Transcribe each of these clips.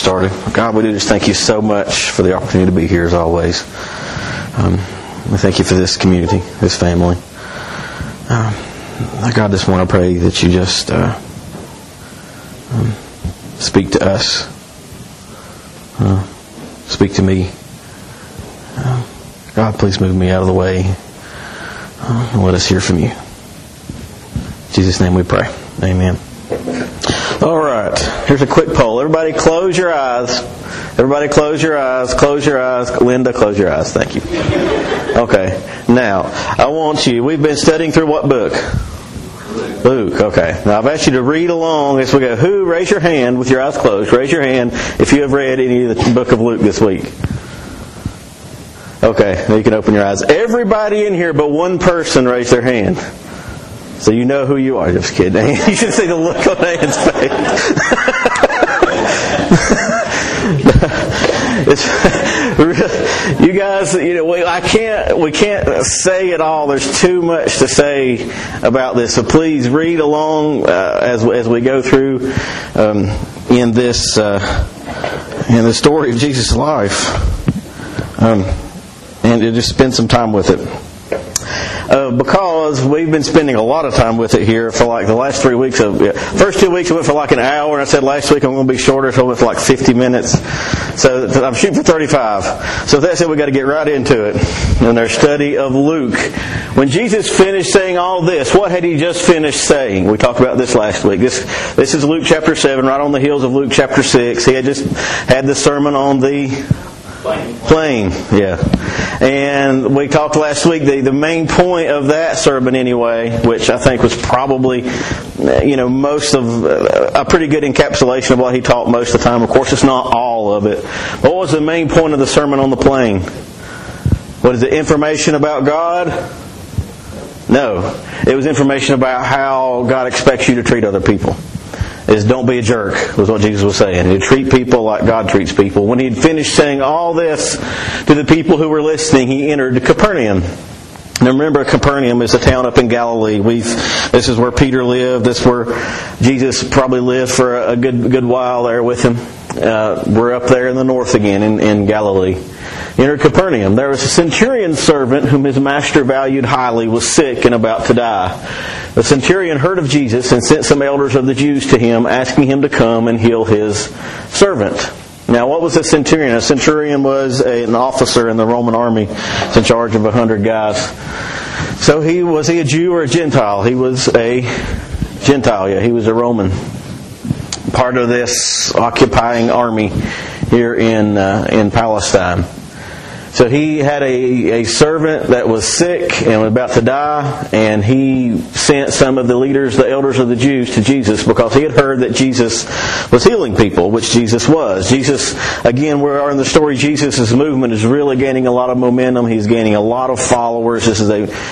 started. God, we do just thank you so much for the opportunity to be here as always. We thank you for this community, this family. God, I just want to pray that you just speak to us. Speak to me. God, please move me out of the way and let us hear from you. In Jesus' name we pray. Amen. All right. Here's a quick poll. Everybody close your eyes. Everybody close your eyes. Close your eyes. Linda, close your eyes. Thank you. Okay. Now, I want you, we've been studying through what book? Luke. Okay. Now, I've asked you to read along as we go. Who, raise your hand with your eyes closed. Raise your hand if you have read any of the book of Luke this week. Okay. Now you can open your eyes. Everybody in here but one person raised their hand. So you know who you are. Just kidding. You should see the look on Ann's face. You guys, we can't say it all. There's too much to say about this. So please read along as we go through in this story of Jesus' life, and just spend some time with it. Because we've been spending a lot of time with it here for like the last 3 weeks. First 2 weeks I went for like an hour, and I said last week I'm going to be shorter, so I went for like 50 minutes. So I'm shooting for 35. So that said, we've got to get right into it in our study of Luke. When Jesus finished saying all this, what had he just finished saying? We talked about this last week. This is Luke chapter 7, right on the heels of Luke chapter 6. He had just had the sermon on the plain, yeah. And we talked last week, the main point of that sermon anyway, which I think was probably, most of a pretty good encapsulation of what he taught most of the time. Of course, it's not all of it. But what was the main point of the sermon on the plain? What is it? Information about God? No. It was information about how God expects you to treat other people. Don't be a jerk, was what Jesus was saying. You treat people like God treats people. When he had finished saying all this to the people who were listening, he entered Capernaum. Now remember, Capernaum is a town up in Galilee. This is where Peter lived. This is where Jesus probably lived for a good while there with him. We're up there in the north again in Galilee. Entered Capernaum. There was a centurion servant whom his master valued highly, was sick and about to die. The centurion heard of Jesus and sent some elders of the Jews to him, asking him to come and heal his servant. Now, what was a centurion? A centurion was an officer in the Roman army in charge of 100 guys. So was he a Jew or a Gentile? He was a Gentile, yeah. He was a Roman. Part of this occupying army here in Palestine. So he had a servant that was sick and was about to die, and he sent some of the leaders, the elders of the Jews, to Jesus because he had heard that Jesus was healing people, which Jesus was. Jesus, again, we are in the story, Jesus' movement is really gaining a lot of momentum. He's gaining a lot of followers. This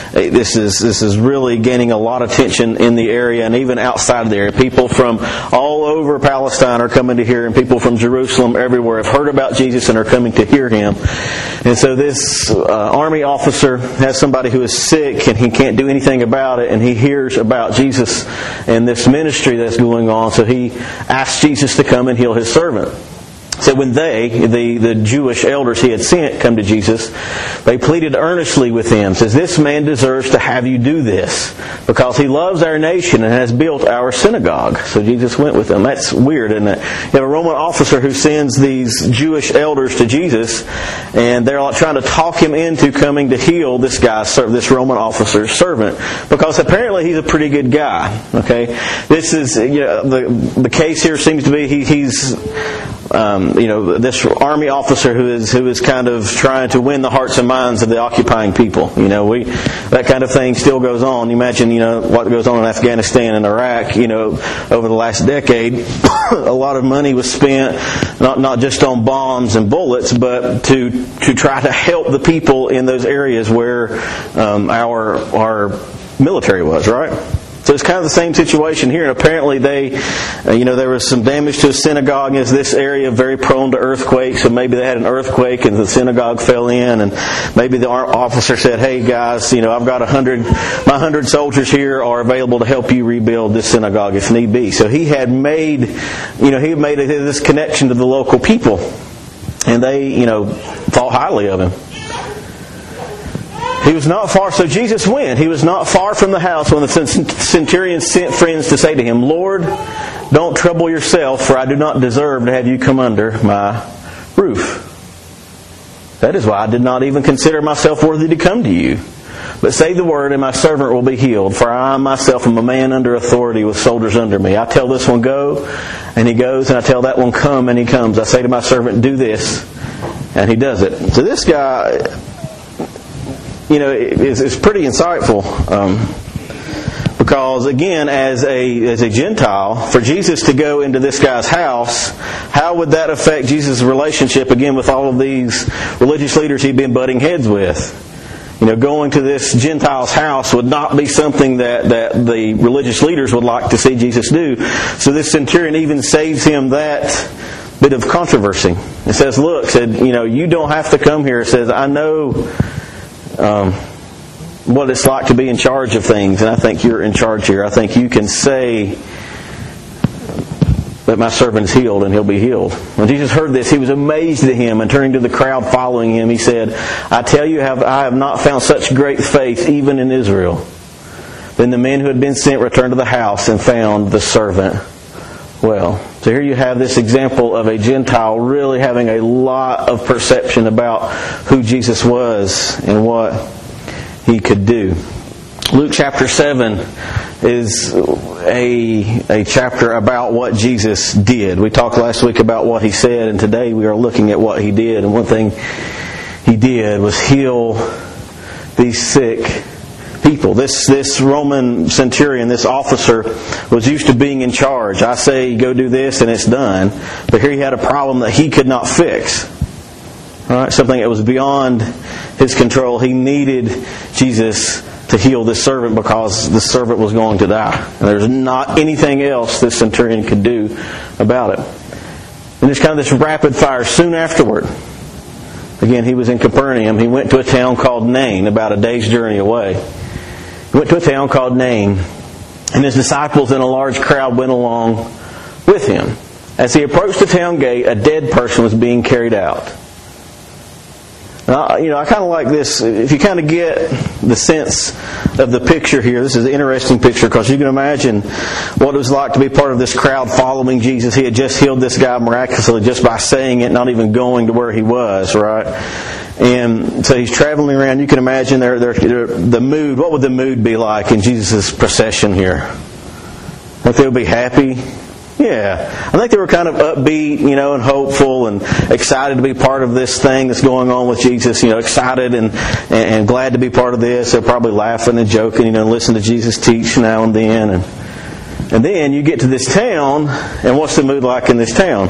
is really gaining a lot of attention in the area and even outside of the area. People from all over Palestine are coming to hear him. People from Jerusalem, everywhere, have heard about Jesus and are coming to hear him. And so this army officer has somebody who is sick and he can't do anything about it, and he hears about Jesus and this ministry that's going on, so he asks Jesus to come and heal his servant. So when the Jewish elders he had sent, come to Jesus, they pleaded earnestly with him, says, "This man deserves to have you do this, because he loves our nation and has built our synagogue." So Jesus went with them. That's weird, isn't it? You have a Roman officer who sends these Jewish elders to Jesus, and they're trying to talk him into coming to heal this this Roman officer's servant, because apparently he's a pretty good guy. Okay, this is the case here seems to be he's. This army officer who is kind of trying to win the hearts and minds of the occupying people. That kind of thing still goes on. You imagine, what goes on in Afghanistan and Iraq, over the last decade. A lot of money was spent, not just on bombs and bullets, but to try to help the people in those areas where our military was, right? So it's kind of the same situation here. And apparently there was some damage to a synagogue in this area, very prone to earthquakes. So maybe they had an earthquake and the synagogue fell in. And maybe the officer said, hey guys, I've got 100 soldiers here are available to help you rebuild this synagogue if need be. So he had made this connection to the local people. And they, thought highly of him. He was not far, so Jesus went. He was not far from the house when the centurion sent friends to say to him, Lord, don't trouble yourself, for I do not deserve to have you come under my roof. That is why I did not even consider myself worthy to come to you. But say the word, and my servant will be healed. For I myself am a man under authority with soldiers under me. I tell this one, go, and he goes, and I tell that one, come, and he comes. I say to my servant, do this, and he does it. So this guy, is pretty insightful. Because again, as a Gentile, for Jesus to go into this guy's house, how would that affect Jesus' relationship again with all of these religious leaders he'd been butting heads with? Going to this Gentile's house would not be something that the religious leaders would like to see Jesus do. So this centurion even saves him that bit of controversy. It says, look, you don't have to come here. It says, I know what it's like to be in charge of things, and I think you're in charge here. I think you can say that my servant is healed, and he'll be healed. When Jesus heard this, he was amazed at him, and turning to the crowd following him, he said, I tell you, I have not found such great faith even in Israel. Then the men who had been sent returned to the house and found the servant well. So here you have this example of a Gentile really having a lot of perception about who Jesus was and what he could do. Luke chapter 7 is a chapter about what Jesus did. We talked last week about what he said, and today we are looking at what he did. And one thing he did was heal these sick people. This Roman centurion, this officer, was used to being in charge. I say, go do this, and it's done. But here he had a problem that he could not fix. All right, something that was beyond his control. He needed Jesus to heal this servant because the servant was going to die. And there's not anything else this centurion could do about it. And there's kind of this rapid fire soon afterward. Again, he was in Capernaum. He went to a town called Nain, about a day's journey away. He went to a town called Nain, and his disciples and a large crowd went along with him. As he approached the town gate, a dead person was being carried out. Now, I kind of like this. If you kind of get the sense of the picture here, this is an interesting picture because you can imagine what it was like to be part of this crowd following Jesus. He had just healed this guy miraculously just by saying it, not even going to where he was, right? And so he's traveling around. You can imagine the mood. What would the mood be like in Jesus' procession here? Think they would be happy? Yeah. I think they were kind of upbeat, and hopeful and excited to be part of this thing that's going on with Jesus, excited and glad to be part of this. They're probably laughing and joking, listen to Jesus teach now and then. And then you get to this town, and what's the mood like in this town?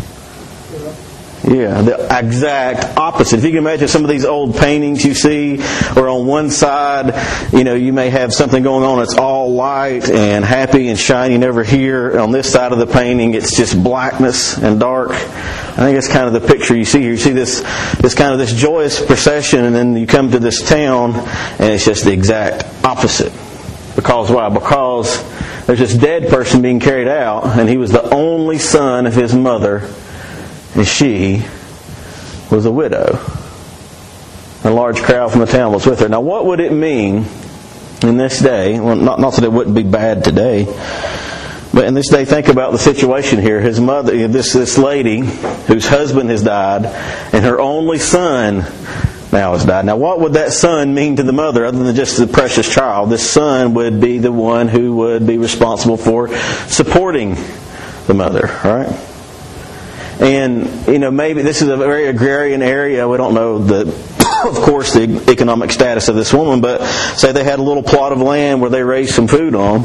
Yeah, the exact opposite. If you can imagine some of these old paintings you see, or on one side, you may have something going on that's all light and happy and shiny and over here. On this side of the painting, it's just blackness and dark. I think that's kind of the picture you see here. You see this joyous procession, and then you come to this town, and it's just the exact opposite. Because why? Because there's this dead person being carried out, and he was the only son of his mother, and she was a widow. A large crowd from the town was with her. Now, what would it mean in this day? Well, not that it wouldn't be bad today, but in this day, think about the situation here. His mother, this lady whose husband has died, and her only son now has died. Now, what would that son mean to the mother other than just the precious child? This son would be the one who would be responsible for supporting the mother, right? And, maybe this is a very agrarian area. We don't know of course, the economic status of this woman, but say they had a little plot of land where they raised some food on.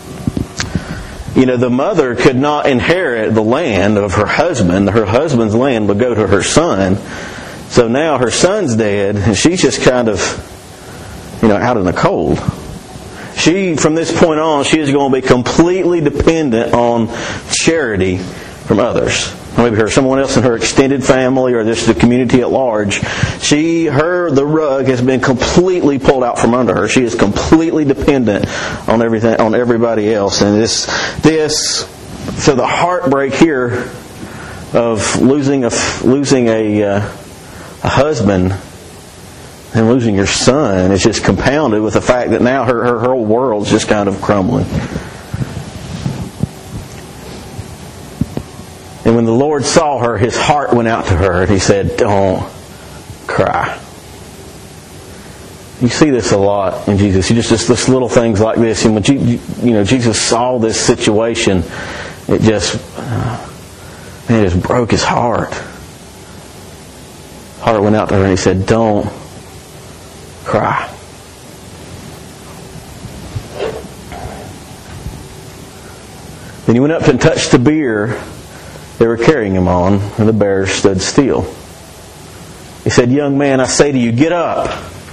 The mother could not inherit the land of her husband. Her husband's land would go to her son. So now her son's dead, and she's just kind of, out in the cold. from this point on, she is going to be completely dependent on charity from others. Maybe someone else in her extended family or just the community at large. The rug has been completely pulled out from under her. She is completely dependent on everybody else. And so the heartbreak here of losing a husband and losing your son is just compounded with the fact that now her whole world's just kind of crumbling. And when the Lord saw her, His heart went out to her and He said, "Don't cry." You see this a lot in Jesus. You just little things like this. And when Jesus saw this situation, it just broke His heart. Heart went out to her and He said, "Don't cry." Then He went up and touched the bier they were carrying Him on, and the bear stood still. He said, "Young man, I say to you, get up."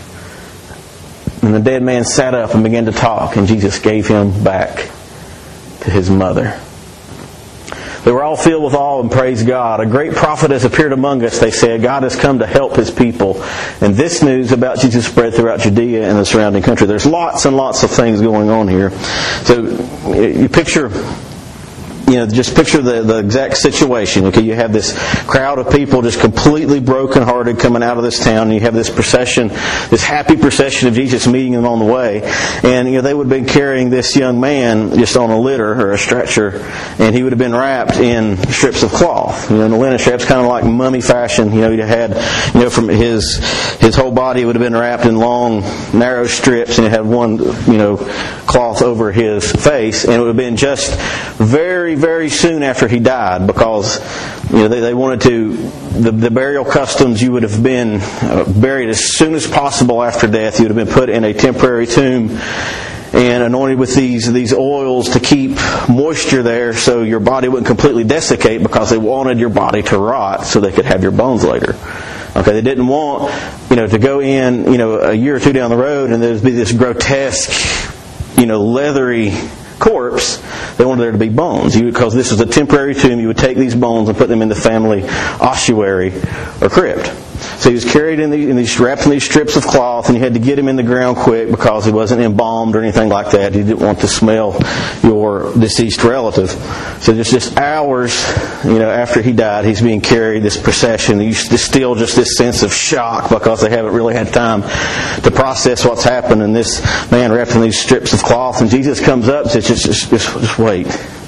And the dead man sat up and began to talk, and Jesus gave him back to his mother. They were all filled with awe and praised God. "A great prophet has appeared among us," they said. "God has come to help His people." And this news about Jesus spread throughout Judea and the surrounding country. There's lots and lots of things going on here. So you picture... just picture the exact situation. Okay, you have this crowd of people just completely brokenhearted coming out of this town. And you have this procession, this happy procession of Jesus meeting them on the way. And they would have been carrying this young man just on a litter or a stretcher, and he would have been wrapped in strips of cloth. The linen straps, kind of like mummy fashion. You had, from his whole body, it would have been wrapped in long, narrow strips, and it had one, cloth over his face, and it would have been just very, very soon after he died, because they wanted to, the burial customs, you would have been buried as soon as possible after death. You would have been put in a temporary tomb and anointed with these oils to keep moisture there so your body wouldn't completely desiccate, because they wanted your body to rot so they could have your bones later. Okay, they didn't want to go in a year or two down the road and there'd be this grotesque leathery corpse. They wanted there to be bones. Because this was a temporary tomb, you would take these bones and put them in the family ossuary or crypt. So he was carried wrapped in these strips of cloth, and you had to get him in the ground quick because he wasn't embalmed or anything like that. You didn't want to smell your deceased relative. So just hours, after he died, he's being carried, this procession. There's still just this sense of shock because they haven't really had time to process what's happened. And this man wrapped in these strips of cloth, and Jesus comes up and says, just wait.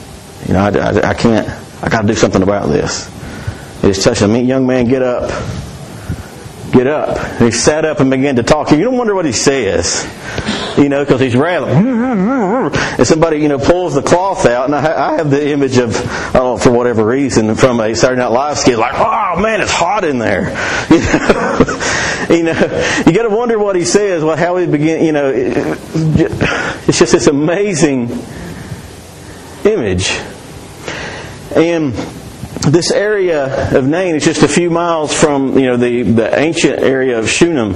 I can't. I got to do something about this. He just touched him. "Young man, get up. Get up." And he sat up and began to talk. You don't wonder what he says, because he's rattling. And somebody, pulls the cloth out, and I have the image of, I don't know, for whatever reason, from a Saturday Night Live skit, like, "Oh man, it's hot in there." You got to wonder what he says, how he begin. It's just this amazing image. And this area of Nain is just a few miles from the ancient area of Shunem,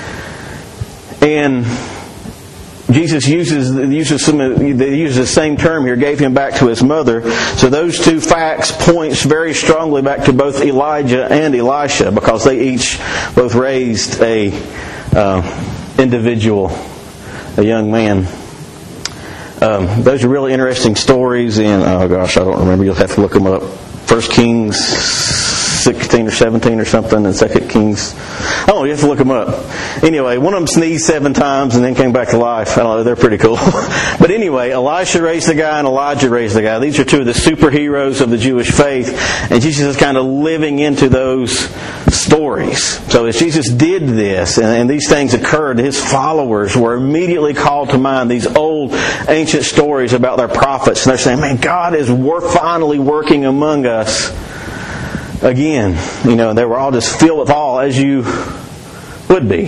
and Jesus uses the same term here. Gave him back to his mother. So those two facts points very strongly back to both Elijah and Elisha, because they each both raised a individual, a young man. Those are really interesting stories, and I don't remember. You'll have to look them up. 1 Kings 16 or 17 or something, and 2 Kings. Oh, you have to look them up. Anyway, one of them sneezed 7 times and then came back to life. I don't know, they're pretty cool. But anyway, Elisha raised the guy and Elijah raised the guy. These are two of the superheroes of the Jewish faith, and Jesus is kind of living into those stories. So as Jesus did this, and these things occurred, His followers were immediately called to mind these old ancient stories about their prophets. And they're saying, man, God is finally working among us again. And they were all just filled with awe, as you would be.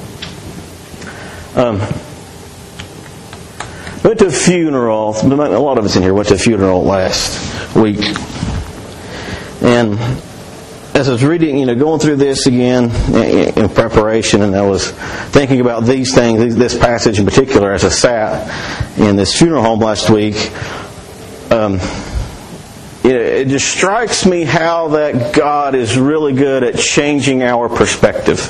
Went to a funeral. A lot of us in here went to a funeral last week. And as I was reading, going through this again in preparation, and I was thinking about these things, this passage in particular, as I sat in this funeral home last week, it just strikes me how that God is really good at changing our perspective.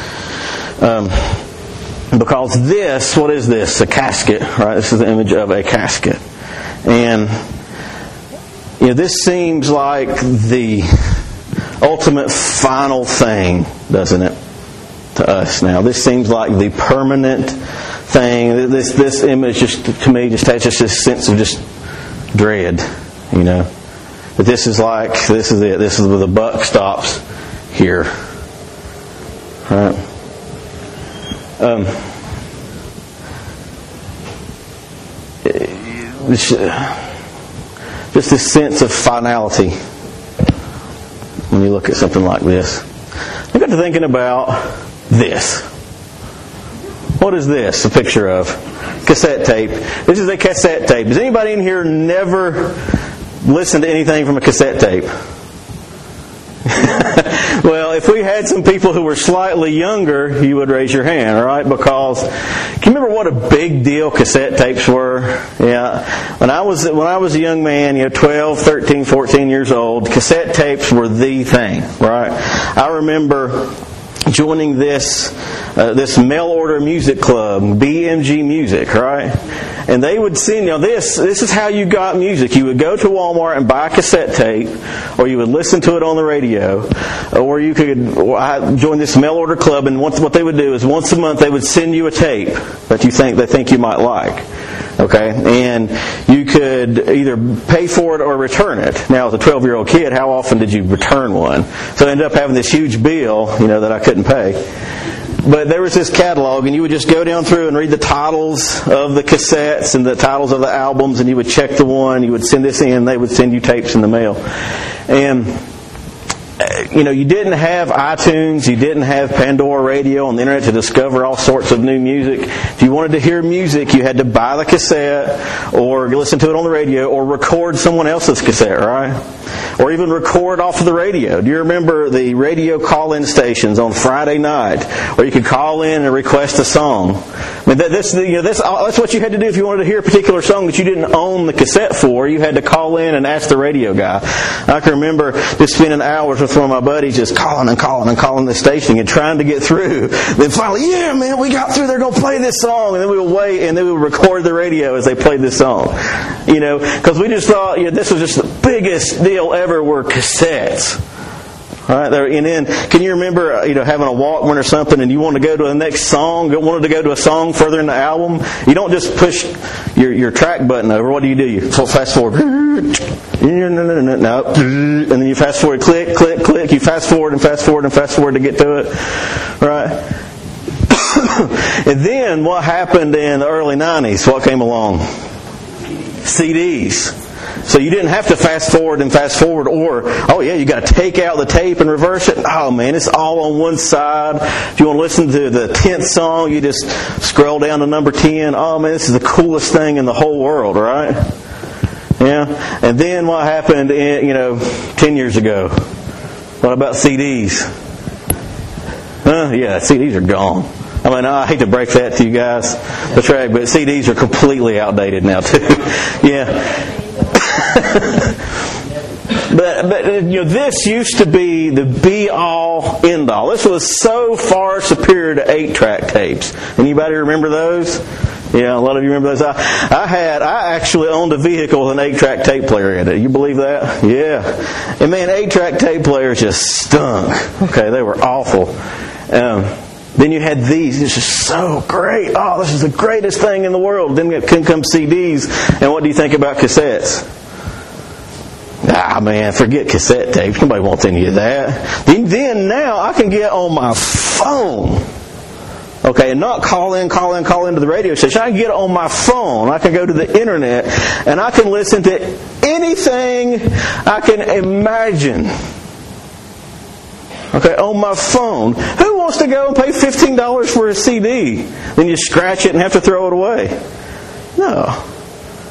Because this, what is this? A casket, right? This is the image of a casket. And this seems like the ultimate final thing, doesn't it, to us now? This seems like the permanent thing. This image just, to me, just has just this sense of just dread, That this is it. This is where the buck stops here. Right? Just this sense of finality when you look at something like this. I got to thinking about this. What is this a picture of? Cassette tape. This is a cassette tape. Does anybody in here never listen to anything from a cassette tape? Well, if we had some people who were slightly younger, you would raise your hand, right? Because, can you remember what a big deal cassette tapes were? Yeah. When I was a young man, 12, 13, 14 years old, cassette tapes were the thing, right? I remember joining this mail order music club, BMG Music, right? And they would send, this is how you got music. You would go to Walmart and buy a cassette tape, or you would listen to it on the radio, or you could join this mail order club, and what they would do is once a month they would send you a tape that they think you might like. Okay? And you could either pay for it or return it. Now, as a 12-year-old kid, how often did you return one? So I ended up having this huge bill, that I couldn't pay. But there was this catalog, and you would just go down through and read the titles of the cassettes and the titles of the albums, and you would check the one, you would send this in, they would send you tapes in the mail. And you didn't have iTunes, you didn't have Pandora Radio on the internet to discover all sorts of new music. If you wanted to hear music, you had to buy the cassette, or listen to it on the radio, or record someone else's cassette, right? Or even record off of the radio. Do you remember the radio call-in stations on Friday night, where you could call in and request a song? I mean, that's what you had to do if you wanted to hear a particular song that you didn't own the cassette for. You had to call in and ask the radio guy. I can remember just spending hours with one of my buddies just calling the station and trying to get through. Then finally, yeah, man, we got through. They're going to play this song. And then we would wait, and then we would record the radio as they played this song. Because we just thought this was just the biggest deal ever were cassettes. Right? And then, can you remember, having a Walkman or something, and you want to go to the next song, wanted to go to a song further in the album? You don't just push your track button over. What do? You fast forward. No. And then you fast forward, click, click, click. You fast forward and fast forward and fast forward to get to it. Right? And then, what happened in the early 90s? What came along? CDs. So you didn't have to fast forward, or, you got to take out the tape and reverse it. Oh man, it's all on one side. If you want to listen to the 10th song, you just scroll down to number 10. Oh man, this is the coolest thing in the whole world, right? Yeah. And then what happened, 10 years ago? What about CDs? Yeah, CDs are gone. I mean, I hate to break that to you guys, but CDs are completely outdated now too. Yeah. But this used to be the be-all, end-all. This was so far superior to 8-track tapes. Anybody remember those? Yeah, a lot of you remember those. I actually owned a vehicle with an 8-track tape player in it. You believe that? Yeah. And man, 8-track tape players just stunk. Okay, they were awful. Then you had these. This is so great. Oh, this is the greatest thing in the world. Then come CDs. And what do you think about cassettes? Man, forget cassette tapes. Nobody wants any of that. Then now I can get on my phone. Okay, and not call into the radio station. I can get on my phone. I can go to the internet, and I can listen to anything I can imagine. Okay, on my phone. Who wants to go and pay $15 for a CD? Then you scratch it and have to throw it away. No.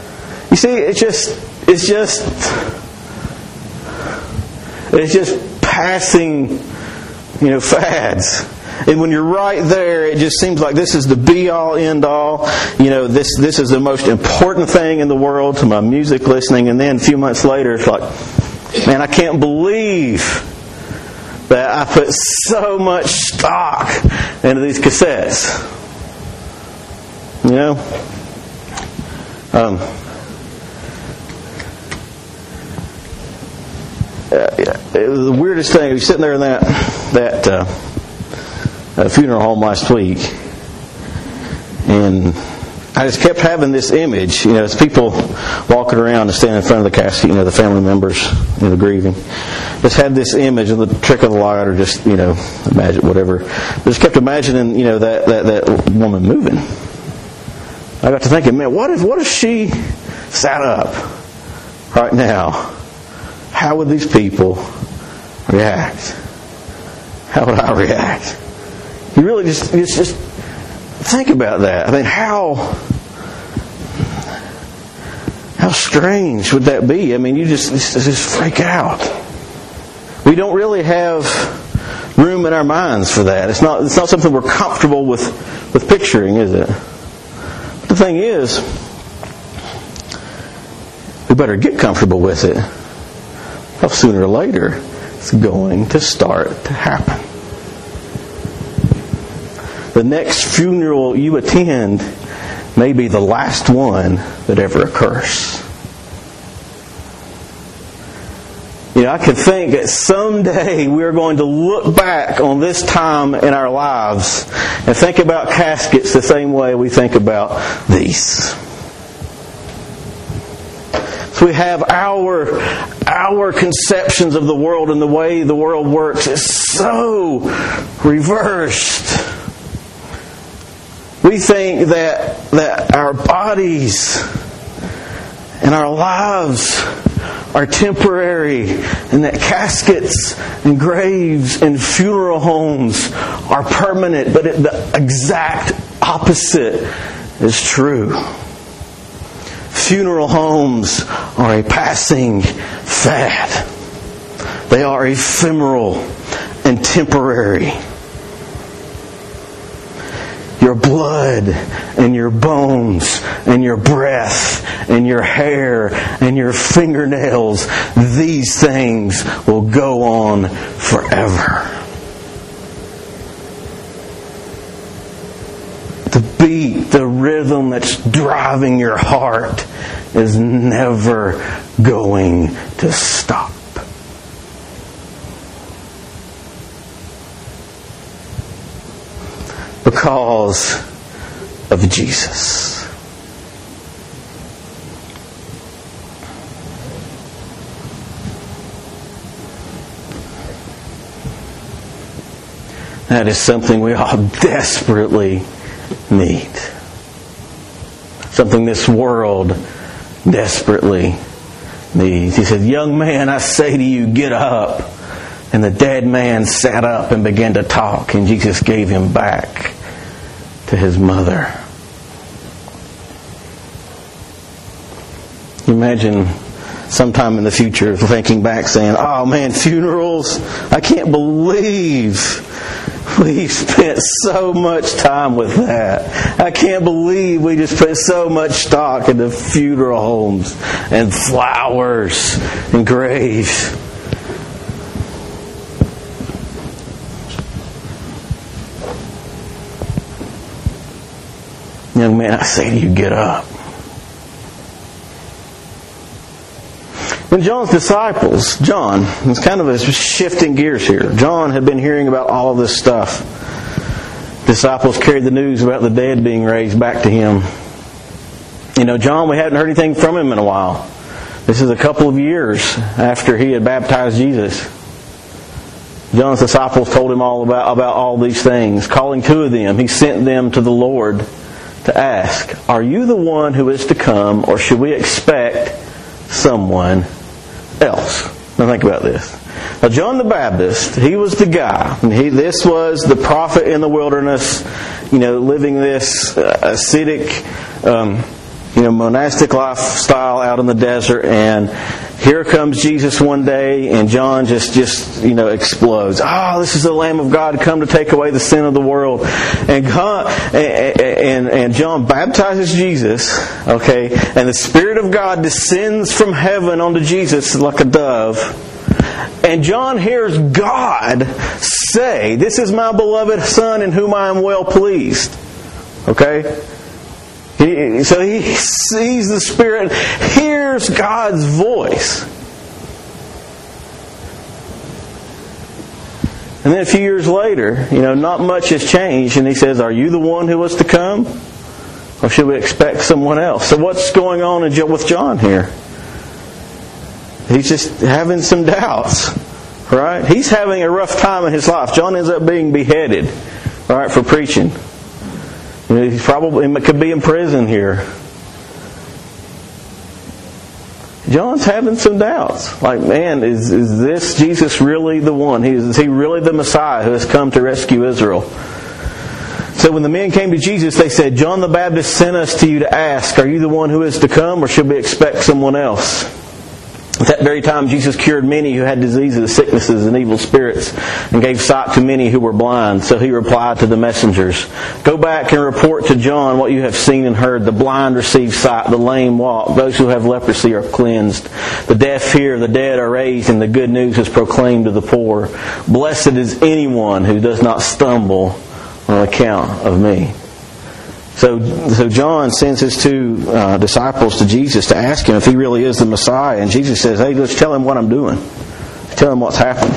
You see, it's just passing, fads. And when you're right there, it just seems like this is the be-all, end-all. This is the most important thing in the world to my music listening. And then a few months later, it's like, man, I can't believe that I put so much stock into these cassettes. It was the weirdest thing. I was sitting there in that funeral home last week, and I just kept having this image, as people walking around and standing in front of the casket, the family members, the grieving. Just had this image of the trick of the light, or just, imagine whatever. I just kept imagining, that woman moving. I got to thinking, man, what if she sat up right now? How would these people react? How would I react? You really just think about that. I mean, how strange would that be? I mean, you just freak out. We don't really have room in our minds for that. It's not something we're comfortable with picturing, is it? But the thing is, we better get comfortable with it. Well, sooner or later, it's going to start to happen. The next funeral you attend may be the last one that ever occurs. I can think that someday we're going to look back on this time in our lives and think about caskets the same way we think about these. So we have our conceptions of the world and the way the world works is so reversed. We think that our bodies and our lives are temporary, and that caskets and graves and funeral homes are permanent, but the exact opposite is true. Funeral homes are a passing fad. They are ephemeral and temporary. Your blood and your bones and your breath and your hair and your fingernails, these things will go on forever. The beat, the rhythm that's driving your heart is never going to stop. Because of Jesus. That is something we all desperately need. Something this world desperately needs. He said, "Young man, I say to you, get up." And the dead man sat up and began to talk, and Jesus gave him back to his mother. Imagine sometime in the future thinking back saying, "Oh man, funerals, I can't believe we spent so much time with that. I can't believe we just put so much stock into funeral homes and flowers and graves." Young man, I say to you, get up. When John's disciples, John, it's kind of a shifting gears here. John had been hearing about all of this stuff. Disciples carried the news about the dead being raised back to him. John, we hadn't heard anything from him in a while. This is a couple of years after he had baptized Jesus. John's disciples told him all about all these things. Calling two of them, he sent them to the Lord to ask, "Are you the one who is to come, or should we expect someone else?" Now think about this. Now John the Baptist, he was the guy. This was the prophet in the wilderness, living this ascetic, monastic lifestyle out in the desert, and here comes Jesus one day, and John just explodes. Oh, this is the Lamb of God come to take away the sin of the world. And John baptizes Jesus, okay, and the Spirit of God descends from heaven onto Jesus like a dove. And John hears God say, "This is my beloved Son in whom I am well pleased." Okay? So he sees the Spirit, hears God's voice. And then a few years later, not much has changed, and he says, "Are you the one who was to come? Or should we expect someone else?" So what's going on with John here? He's just having some doubts, right? He's having a rough time in his life. John ends up being beheaded, right, for preaching. He probably could be in prison here. John's having some doubts. Like, man, is this Jesus really the one? Is he really the Messiah who has come to rescue Israel? So when the men came to Jesus, they said, "John the Baptist sent us to you to ask, are you the one who is to come, or should we expect someone else?" At that very time, Jesus cured many who had diseases, sicknesses, and evil spirits, and gave sight to many who were blind. So he replied to the messengers, "Go back and report to John what you have seen and heard. The blind receive sight, the lame walk, those who have leprosy are cleansed, the deaf hear, the dead are raised, and the good news is proclaimed to the poor. Blessed is anyone who does not stumble on account of me." So John sends his two disciples to Jesus to ask him if he really is the Messiah. And Jesus says, "Hey, let's tell him what I'm doing. Tell him what's happened."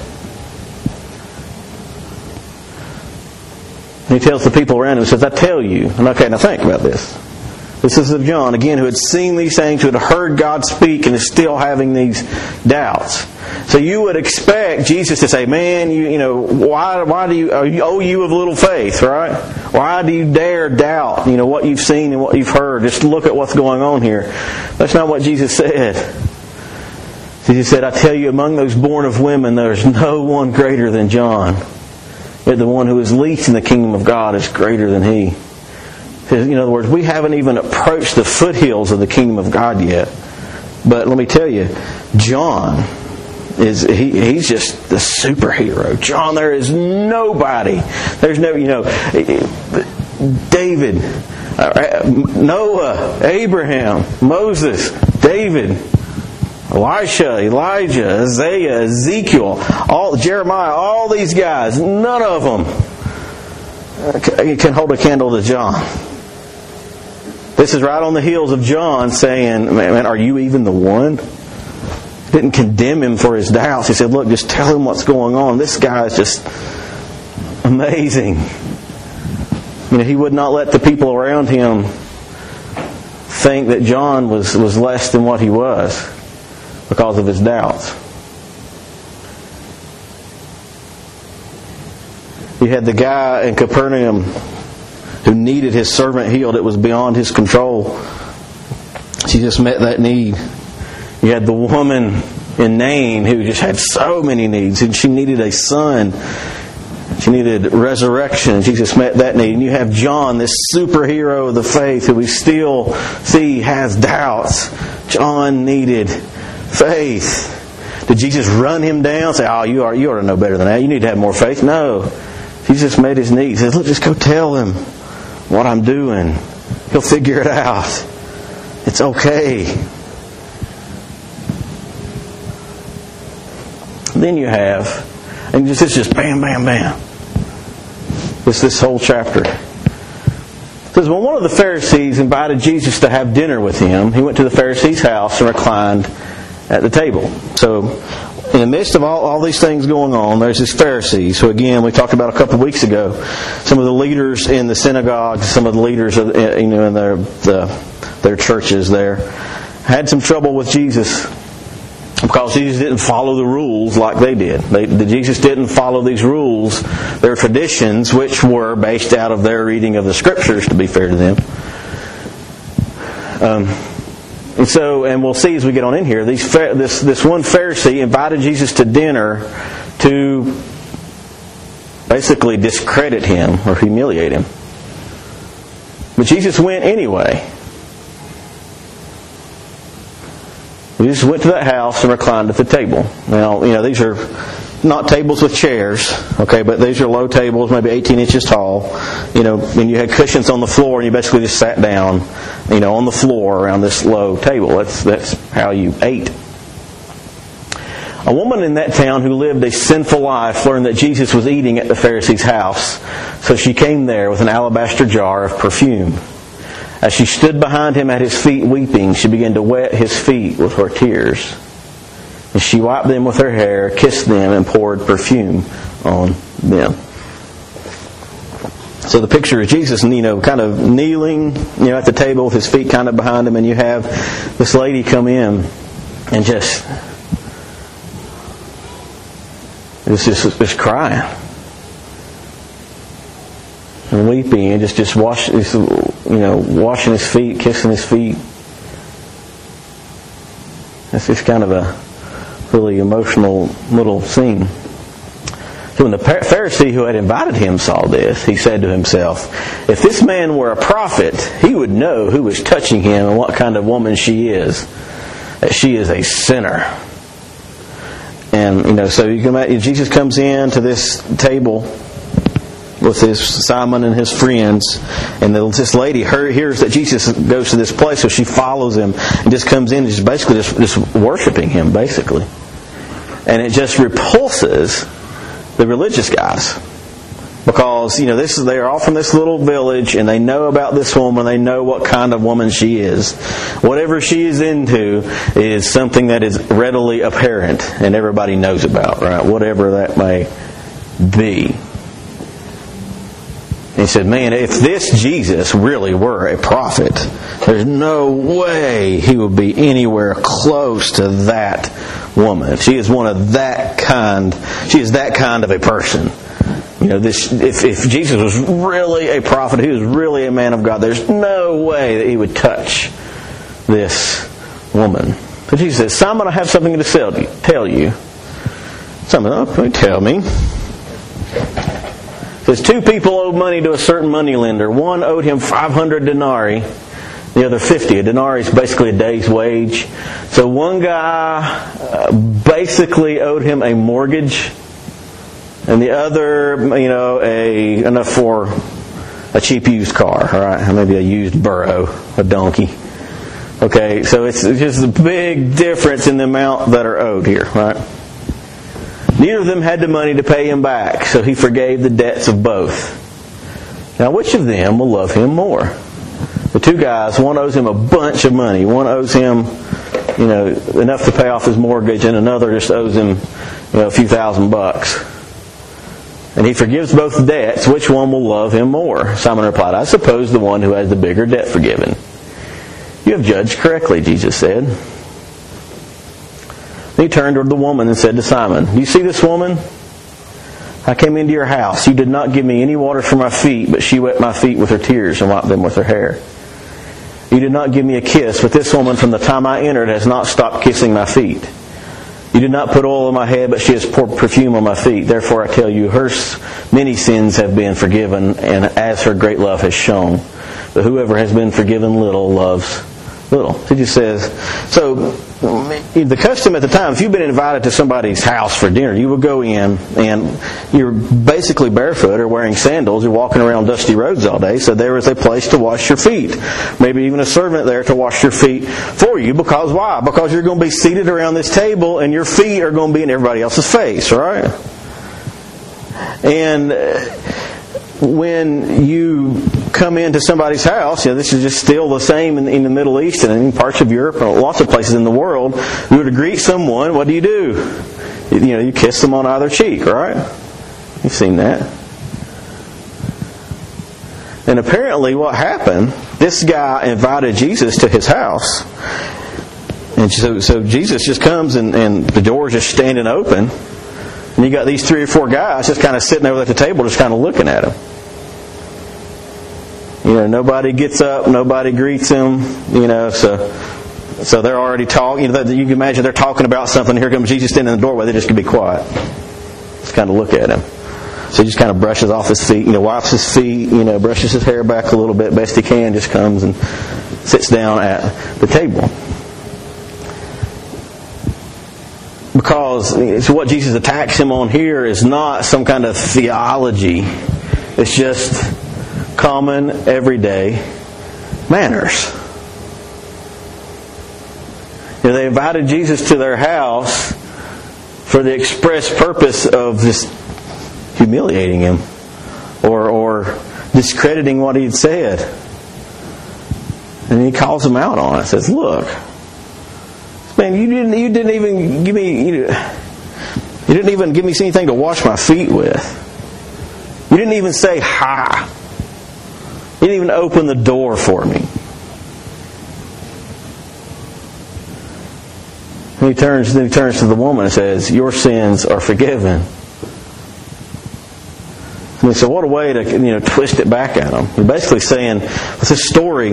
And he tells the people around him, he says, "I tell you." And okay, now think about this. This is of John, again, who had seen these things, who had heard God speak, and is still having these doubts. So you would expect Jesus to say, "Man, why do you of little faith, right? Why do you dare doubt, what you've seen and what you've heard? Just look at what's going on here." That's not what Jesus said. Jesus said, "I tell you, among those born of women, there's no one greater than John. Yet the one who is least in the kingdom of God is greater than he." In other words, we haven't even approached the foothills of the kingdom of God yet. But let me tell you, John he's just the superhero. John, there is nobody. There's no, David, Noah, Abraham, Moses, David, Elisha, Elijah, Isaiah, Ezekiel, Jeremiah, all these guys, none of them can hold a candle to John. This is right on the heels of John saying, "Man, are you even the one?" He didn't condemn him for his doubts. He said, "Look, just tell him what's going on. This guy is just amazing." He would not let the people around him think that John was less than what he was because of his doubts. You had the guy in Capernaum who needed his servant healed. It was beyond his control. She just met that need. You had the woman in Nain who just had so many needs, and she needed a son. She needed resurrection. Jesus met that need. And you have John, this superhero of the faith, who we still see has doubts. John needed faith. Did Jesus run him down? Say, "Oh, you ought to know better than that. You need to have more faith." No. Jesus met his need. He says, "Look, just go tell him what I'm doing. He'll figure it out. It's okay." Then you have, and it's just bam, bam, bam. This whole chapter. It says, when one of the Pharisees invited Jesus to have dinner with him, he went to the Pharisee's house and reclined at the table. So, in the midst of all these things going on, there's these Pharisees, who again, we talked about a couple of weeks ago, some of the leaders in the synagogues, some of the leaders in their churches there, had some trouble with Jesus because Jesus didn't follow the rules like they did. Jesus didn't follow these rules, their traditions, which were based out of their reading of the Scriptures, to be fair to them. And we'll see as we get on in here, this one Pharisee invited Jesus to dinner to basically discredit him or humiliate him. But Jesus went anyway. Jesus went to that house and reclined at the table. Now, these are not tables with chairs, okay, but these are low tables, maybe 18 inches tall. And you had cushions on the floor, and you basically just sat down, on the floor around this low table. That's how you ate. A woman in that town who lived a sinful life learned that Jesus was eating at the Pharisee's house, so she came there with an alabaster jar of perfume. As she stood behind him at his feet weeping, she began to wet his feet with her tears. And she wiped them with her hair, kissed them, and poured perfume on them. So the picture is Jesus, kind of kneeling, at the table with his feet kind of behind him, and you have this lady come in and just crying and weeping and just washing his feet, kissing his feet. That's just kind of a really emotional little scene. So when the Pharisee who had invited him saw this, he said to himself, "If this man were a prophet, he would know who is touching him and what kind of woman she is, that she is a sinner." And, so you can imagine, Jesus comes in to this table with Simon and his friends, and this lady hears that Jesus goes to this place, so she follows him and just comes in and just basically just worshiping him, basically. And it just repulses the religious guys. Because, they are all from this little village, and they know about this woman. They know what kind of woman she is. Whatever she is into is something that is readily apparent, and everybody knows about, right? Whatever that may be. And he said, man, if this Jesus really were a prophet, there's no way he would be anywhere close to that woman. She is that kind of a person. If Jesus was really a prophet, he was really a man of God, there's no way that he would touch this woman. But Jesus says, "Simon, I have something to tell you." Simon, okay, tell me. It says, 2 people owed money to a certain moneylender. One owed him 500 denarii, the other 50. A denarii is basically a day's wage. So one guy basically owed him a mortgage, and the other, enough for a cheap used car, right? Maybe a used burro, a donkey. Okay, so it's just a big difference in the amount that are owed here, right? Neither of them had the money to pay him back, so he forgave the debts of both. Now, which of them will love him more? The 2 guys, one owes him a bunch of money. One owes him, enough to pay off his mortgage, and another just owes him, a few $1,000. And he forgives both debts. Which one will love him more? Simon replied, "I suppose the one who has the bigger debt forgiven." "You have judged correctly," Jesus said. Then he turned toward the woman and said to Simon, "Do you see this woman? I came into your house. You did not give me any water for my feet, but she wet my feet with her tears and wiped them with her hair. You did not give me a kiss, but this woman from the time I entered has not stopped kissing my feet. You did not put oil on my head, but she has poured perfume on my feet. Therefore I tell you, her many sins have been forgiven, and as her great love has shown. But whoever has been forgiven little loves little." He just says, so the custom at the time, if you've been invited to somebody's house for dinner, you would go in and you're basically barefoot or wearing sandals. You're walking around dusty roads all day, so there is a place to wash your feet. Maybe even a servant there to wash your feet for you. Because why? Because you're going to be seated around this table and your feet are going to be in everybody else's face, right? And when you come into somebody's house, this is just still the same in the Middle East and in parts of Europe and lots of places in the world. You were to greet someone, what do? You kiss them on either cheek, right? You've seen that. And apparently what happened, this guy invited Jesus to his house. And so Jesus just comes and the door's just standing open. And you got these 3 or 4 guys just kind of sitting over at the table just kind of looking at him. Nobody gets up, nobody greets him, so they're already talking. You can imagine they're talking about something. Here comes Jesus standing in the doorway. They just can be quiet. Just kind of look at him. So he just kind of brushes off his feet, wipes his feet, brushes his hair back a little bit, best he can, just comes and sits down at the table. Because what Jesus attacks him on here is not some kind of theology. It's just common, everyday manners. They invited Jesus to their house for the express purpose of just humiliating him or discrediting what he'd said. And he calls him out on it. Says, "Look, man, you didn't even give me you didn't even give me anything to wash my feet with. You didn't even say hi. You didn't even open the door for me." And he turns to the woman and says, "Your sins are forgiven." And so what a way to twist it back at him. He's basically saying, with this story,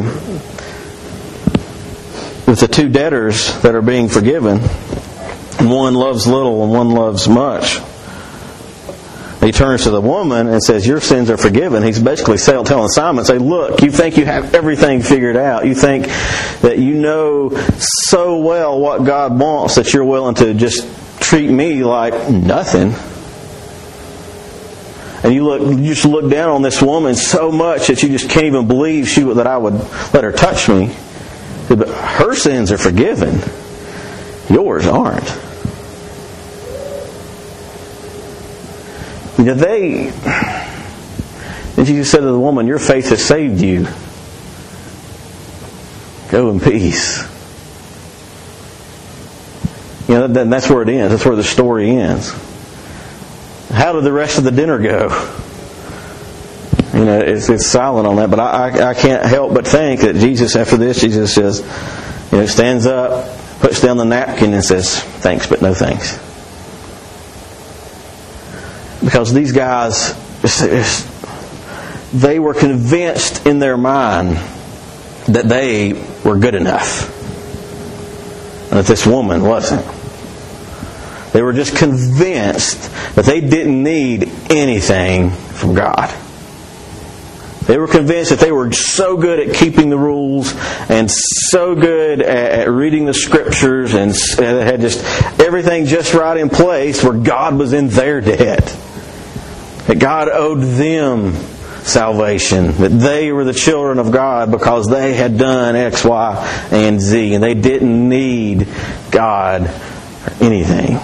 with the two debtors that are being forgiven, one loves little and one loves much. He turns to the woman and says, "Your sins are forgiven." He's basically telling Simon, say, "Look, you think you have everything figured out. You think that you know so well what God wants that you're willing to just treat me like nothing. And you just look down on this woman so much that you just can't even believe that I would let her touch me. But her sins are forgiven. Yours aren't." And Jesus said to the woman, "Your faith has saved you. Go in peace." That's where it ends. That's where the story ends. How did the rest of the dinner go? It's silent on that, but I can't help but think that Jesus, after this, Jesus says, stands up, puts down the napkin and says, "Thanks, but no thanks." Because these guys, they were convinced in their mind that they were good enough. And that this woman wasn't. They were just convinced that they didn't need anything from God. They were convinced that they were so good at keeping the rules and so good at reading the Scriptures and had just everything just right in place where God was in their debt. That God owed them salvation. That they were the children of God because they had done X, Y, and Z. And they didn't need God for anything.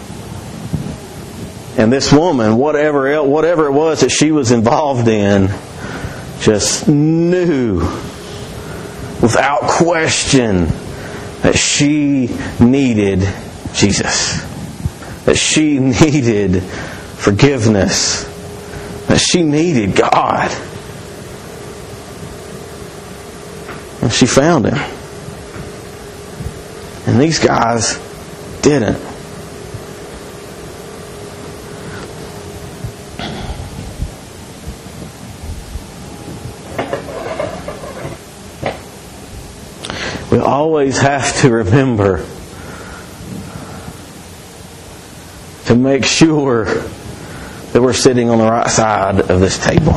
And this woman, whatever it was that she was involved in, just knew without question that she needed Jesus. That she needed forgiveness. That she needed God. And she found Him. And these guys didn't. We always have to remember to make sure that we're sitting on the right side of this table.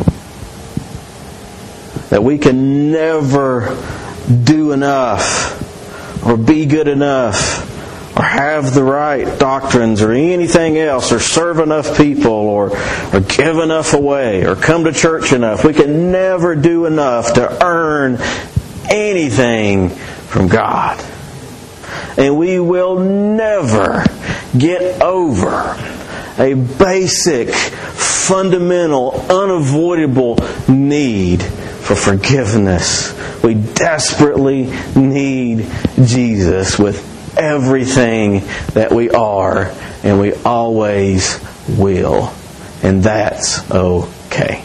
That we can never do enough or be good enough or have the right doctrines or anything else or serve enough people or give enough away or come to church enough. We can never do enough to earn anything from God. And we will never get over a basic, fundamental, unavoidable need for forgiveness. We desperately need Jesus with everything that we are, and we always will. And that's okay.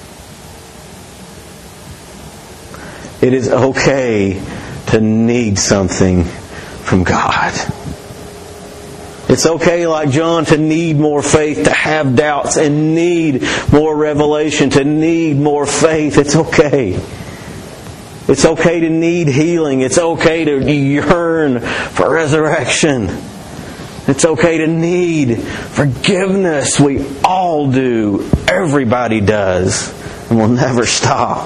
It is okay to need something from God. It's okay, like John, to need more faith, to have doubts, and need more revelation, to need more faith. It's okay. It's okay to need healing. It's okay to yearn for resurrection. It's okay to need forgiveness. We all do. Everybody does. And we'll never stop.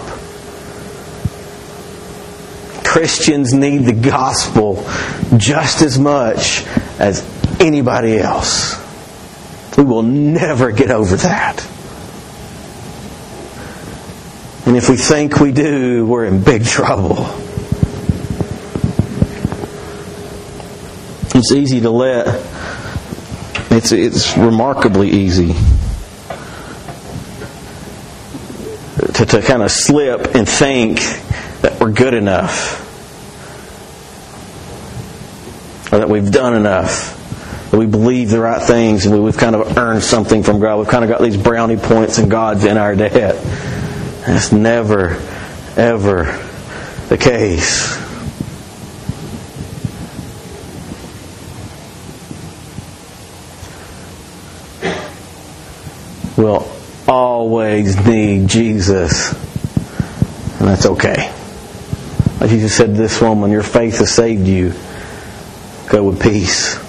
Christians need the gospel just as much as anybody else. We will never get over that. And if we think we do, we're in big trouble. It's easy to let. It's remarkably easy to kind of slip and think that we're good enough, or that we've done enough, that we believe the right things, and we've kind of earned something from God. We've kind of got these brownie points, and God's in our debt. That's never, ever the case. We'll always need Jesus, and that's okay. Like Jesus said to this woman, your faith has saved you. Go with peace.